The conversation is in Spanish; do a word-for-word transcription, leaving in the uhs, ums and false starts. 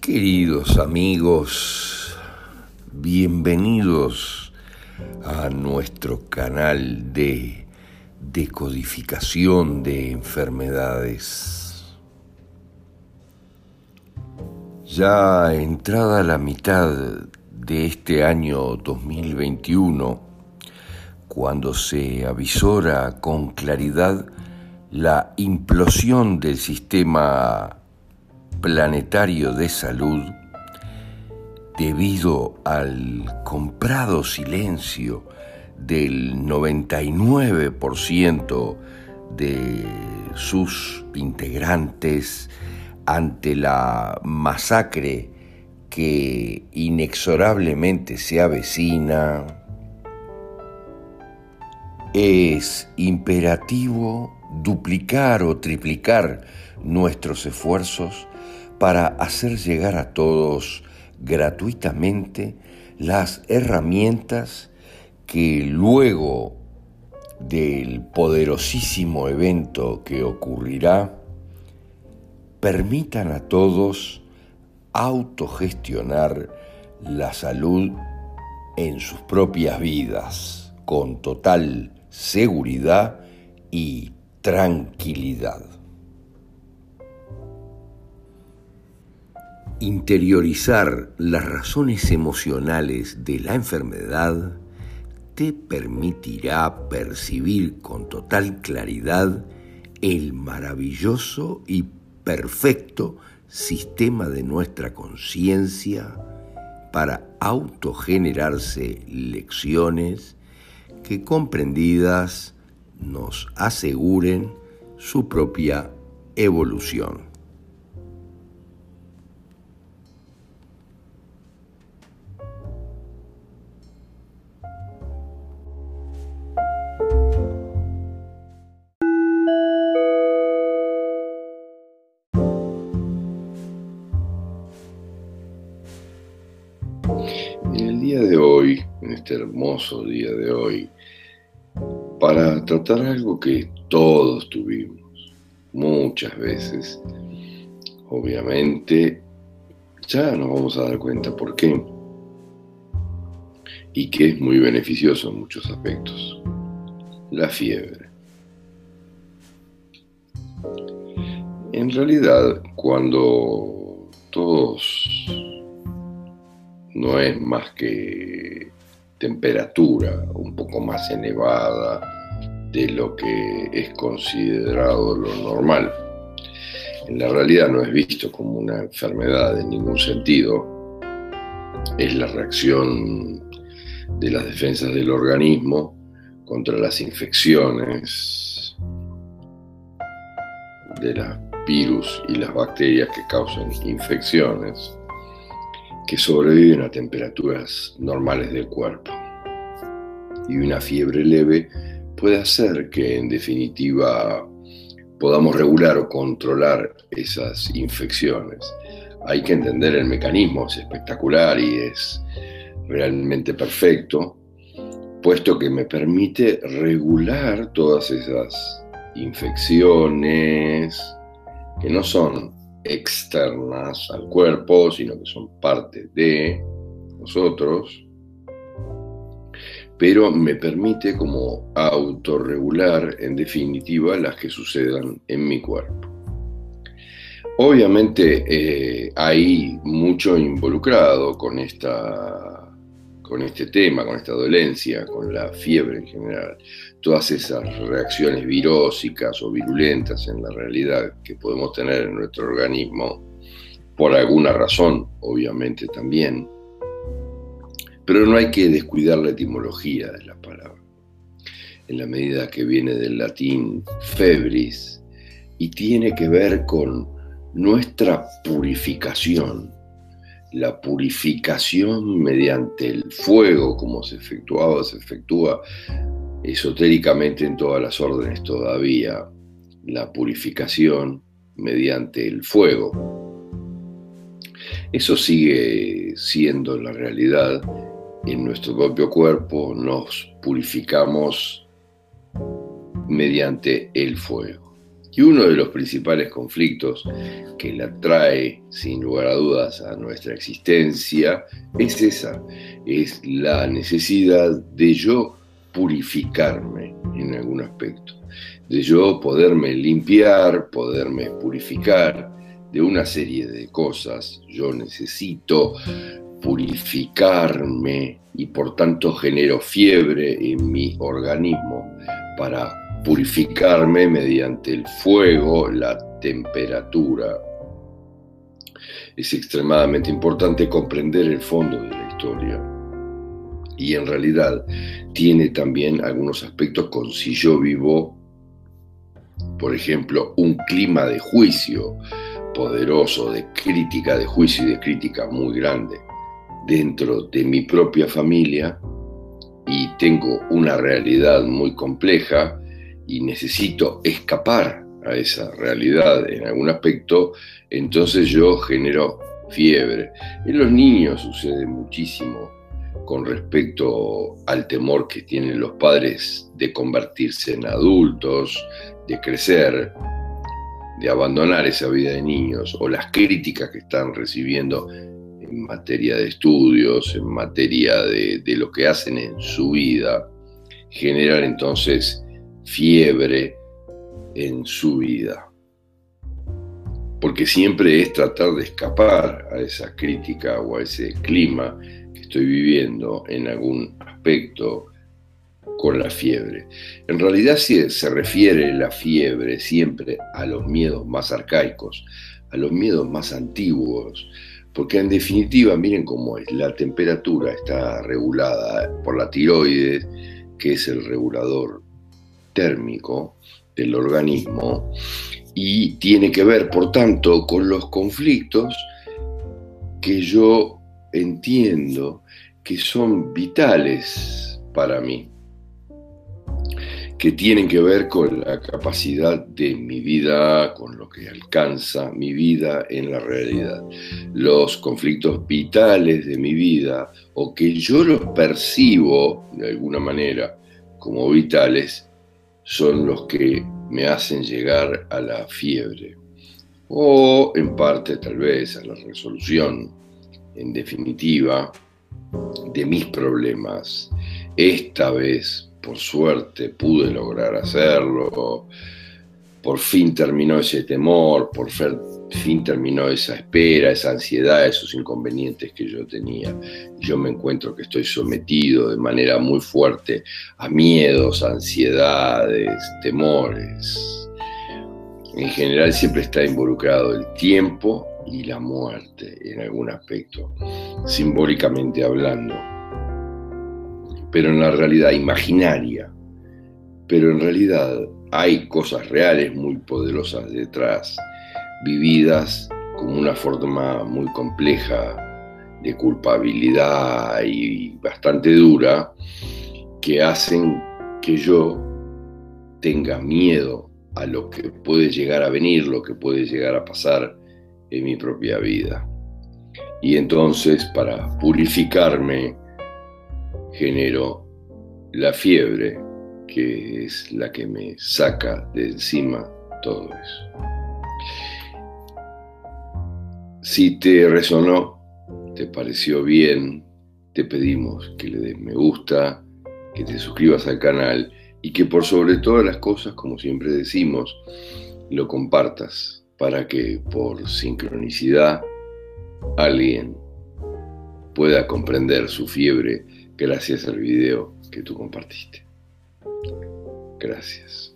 Queridos amigos, bienvenidos a nuestro canal de decodificación de enfermedades. Ya entrada la mitad de este año dos mil veintiuno, cuando se avisora con claridad la implosión del sistema planetario de salud debido al comprado silencio del noventa y nueve por ciento de sus integrantes ante la masacre que inexorablemente se avecina, es imperativo duplicar o triplicar nuestros esfuerzos para hacer llegar a todos gratuitamente las herramientas que luego del poderosísimo evento que ocurrirá permitan a todos autogestionar la salud en sus propias vidas con total seguridad y tranquilidad. Interiorizar las razones emocionales de la enfermedad te permitirá percibir con total claridad el maravilloso y perfecto sistema de nuestra conciencia para autogenerarse lecciones que, comprendidas, nos aseguren su propia evolución. En el día de hoy, en este hermoso día de hoy, para tratar algo que todos tuvimos muchas veces, obviamente ya nos vamos a dar cuenta por qué, y que es muy beneficioso en muchos aspectos: la fiebre. En realidad, cuando todos no es más que temperatura un poco más elevada de lo que es considerado lo normal, en la realidad no es visto como una enfermedad en ningún sentido. Es la reacción de las defensas del organismo contra las infecciones de los virus y las bacterias que causan infecciones, que sobreviven a temperaturas normales del cuerpo. Y una fiebre leve puede hacer que, en definitiva, podamos regular o controlar esas infecciones. Hay que entender el mecanismo, es espectacular y es realmente perfecto, puesto que me permite regular todas esas infecciones que no son externas al cuerpo, sino que son parte de nosotros, pero me permite como autorregular, en definitiva, las que sucedan en mi cuerpo. Obviamente eh, hay mucho involucrado con esta, con este tema, con esta dolencia, con la fiebre en general. Todas esas reacciones virósicas o virulentas en la realidad que podemos tener en nuestro organismo, por alguna razón, obviamente también. Pero no hay que descuidar la etimología de la palabra, en la medida que viene del latín febris y tiene que ver con nuestra purificación, la purificación mediante el fuego, como se efectuaba, se efectúa esotéricamente en todas las órdenes todavía, la purificación mediante el fuego. Eso sigue siendo la realidad. En nuestro propio cuerpo nos purificamos mediante el fuego. Y uno de los principales conflictos que la trae, sin lugar a dudas, a nuestra existencia, es esa, es la necesidad de yo purificarme en algún aspecto, de yo poderme limpiar, poderme purificar de una serie de cosas. Yo necesito purificarme y por tanto genero fiebre en mi organismo para purificarme mediante el fuego, la temperatura. Es extremadamente importante comprender el fondo de la historia y en realidad tiene también algunos aspectos con si yo vivo, por ejemplo, un clima de juicio poderoso, de crítica, de juicio y de crítica muy grande dentro de mi propia familia y tengo una realidad muy compleja y necesito escapar a esa realidad en algún aspecto, entonces yo genero fiebre. En los niños sucede muchísimo con respecto al temor que tienen los padres de convertirse en adultos, de crecer, de abandonar esa vida de niños, o las críticas que están recibiendo en materia de estudios, en materia de, de lo que hacen en su vida, generan entonces fiebre en su vida. Porque siempre es tratar de escapar a esa crítica o a ese clima que estoy viviendo en algún aspecto con la fiebre. En realidad se, se refiere la fiebre siempre a los miedos más arcaicos, a los miedos más antiguos, porque en definitiva, miren cómo es, la temperatura está regulada por la tiroides, que es el regulador térmico del organismo, y tiene que ver, por tanto, con los conflictos que yo entiendo que son vitales para mí, que tienen que ver con la capacidad de mi vida, con lo que alcanza mi vida en la realidad. Los conflictos vitales de mi vida, o que yo los percibo de alguna manera como vitales, son los que me hacen llegar a la fiebre, o en parte tal vez a la resolución, en definitiva, de mis problemas. Esta vez, por suerte, pude lograr hacerlo. Por fin terminó ese temor, por fin terminó esa espera, esa ansiedad, esos inconvenientes que yo tenía. Yo me encuentro que estoy sometido de manera muy fuerte a miedos, ansiedades, temores. En general siempre está involucrado el tiempo y la muerte en algún aspecto, simbólicamente hablando, pero en la realidad imaginaria. Pero en realidad hay cosas reales muy poderosas detrás, vividas como una forma muy compleja de culpabilidad y bastante dura, que hacen que yo tenga miedo a lo que puede llegar a venir, lo que puede llegar a pasar en mi propia vida. Y entonces, para purificarme, genero la fiebre, que es la que me saca de encima todo eso. Si te resonó, te pareció bien, te pedimos que le des me gusta, que te suscribas al canal y que por sobre todas las cosas, como siempre decimos, lo compartas para que por sincronicidad alguien pueda comprender su fiebre gracias al video que tú compartiste. Gracias.